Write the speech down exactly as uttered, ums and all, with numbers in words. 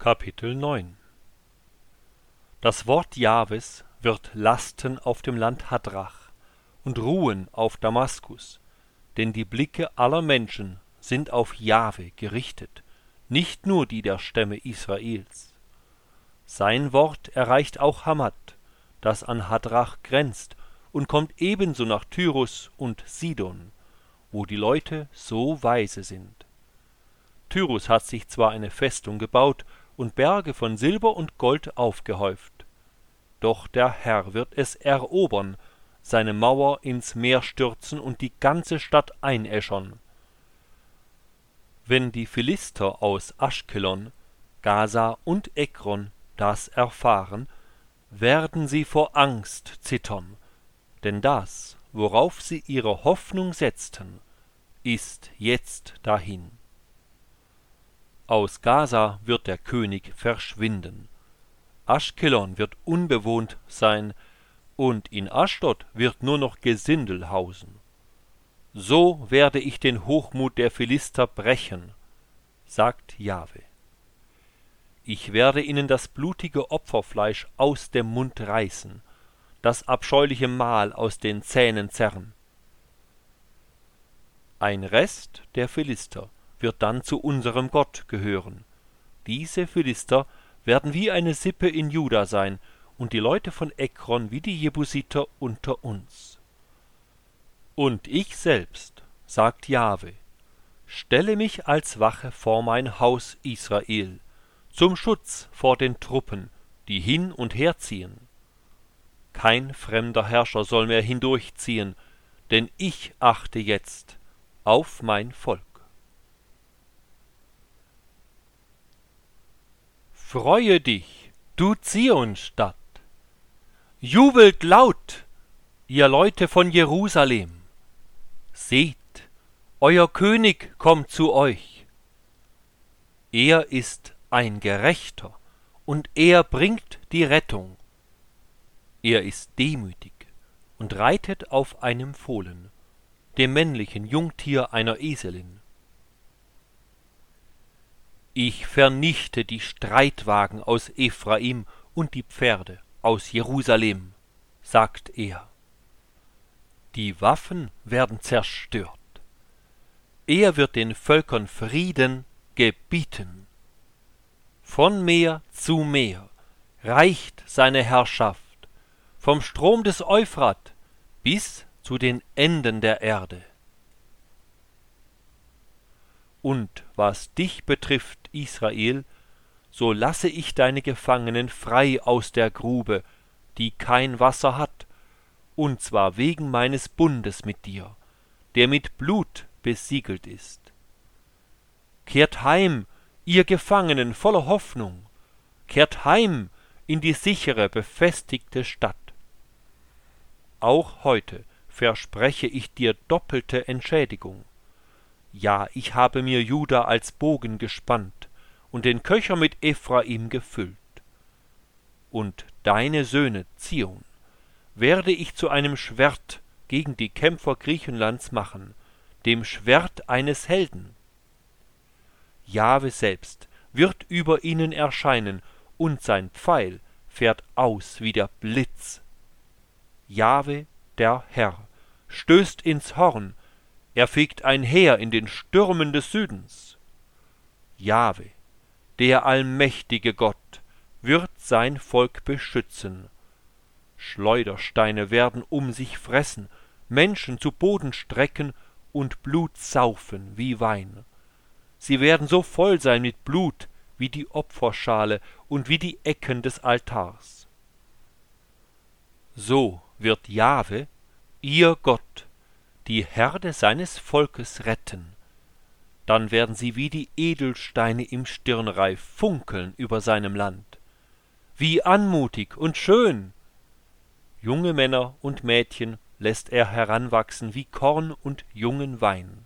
Kapitel neun. Das Wort Jahwes wird lasten auf dem Land Hadrach und ruhen auf Damaskus, denn die Blicke aller Menschen sind auf Jahwe gerichtet, nicht nur die der Stämme Israels. Sein Wort erreicht auch Hamat, das an Hadrach grenzt, und kommt ebenso nach Tyrus und Sidon, wo die Leute so weise sind. Tyrus hat sich zwar eine Festung gebaut und Berge von Silber und Gold aufgehäuft, doch der Herr wird es erobern, seine Mauer ins Meer stürzen und die ganze Stadt einäschern. Wenn die Philister aus Aschkelon, Gaza und Ekron das erfahren, werden sie vor Angst zittern, denn das, worauf sie ihre Hoffnung setzten, ist jetzt dahin. Aus Gaza wird der König verschwinden, Aschkelon wird unbewohnt sein, und in Aschdod wird nur noch Gesindel hausen. So werde ich den Hochmut der Philister brechen, sagt Jahwe. Ich werde ihnen das blutige Opferfleisch aus dem Mund reißen, das abscheuliche Mahl aus den Zähnen zerren. Ein Rest der Philister wird dann zu unserem Gott gehören. Diese Philister werden wie eine Sippe in Juda sein, und die Leute von Ekron wie die Jebusiter unter uns. Und ich selbst, sagt Jahwe, stelle mich als Wache vor mein Haus Israel, zum Schutz vor den Truppen, die hin und her ziehen. Kein fremder Herrscher soll mehr hindurchziehen, denn ich achte jetzt auf mein Volk. Freue dich, du Zionstadt! Jubelt laut, ihr Leute von Jerusalem! Seht, euer König kommt zu euch. Er ist ein Gerechter, und er bringt die Rettung. Er ist demütig und reitet auf einem Fohlen, dem männlichen Jungtier einer Eselin. Ich vernichte die Streitwagen aus Ephraim und die Pferde aus Jerusalem, sagt er. Die Waffen werden zerstört. Er wird den Völkern Frieden gebieten. Von Meer zu Meer reicht seine Herrschaft, vom Strom des Euphrat bis zu den Enden der Erde. Und was dich betrifft, Israel, so lasse ich deine Gefangenen frei aus der Grube, die kein Wasser hat, und zwar wegen meines Bundes mit dir, der mit Blut besiegelt ist. Kehrt heim, ihr Gefangenen voller Hoffnung, kehrt heim in die sichere, befestigte Stadt. Auch heute verspreche ich dir doppelte Entschädigung. Ja, ich habe mir Juda als Bogen gespannt und den Köcher mit Ephraim gefüllt. Und deine Söhne, Zion, werde ich zu einem Schwert gegen die Kämpfer Griechenlands machen, dem Schwert eines Helden. Jahwe selbst wird über ihnen erscheinen, und sein Pfeil fährt aus wie der Blitz. Jahwe, der Herr, stößt ins Horn, er fegt ein Heer in den Stürmen des Südens. Jahwe, der allmächtige Gott, wird sein Volk beschützen. Schleudersteine werden um sich fressen, Menschen zu Boden strecken und Blut saufen wie Wein. Sie werden so voll sein mit Blut wie die Opferschale und wie die Ecken des Altars. So wird Jahwe, ihr Gott, die Herde seines Volkes retten. Dann werden sie wie die Edelsteine im Stirnreif funkeln über seinem Land. Wie anmutig und schön! Junge Männer und Mädchen lässt er heranwachsen wie Korn und jungen Wein.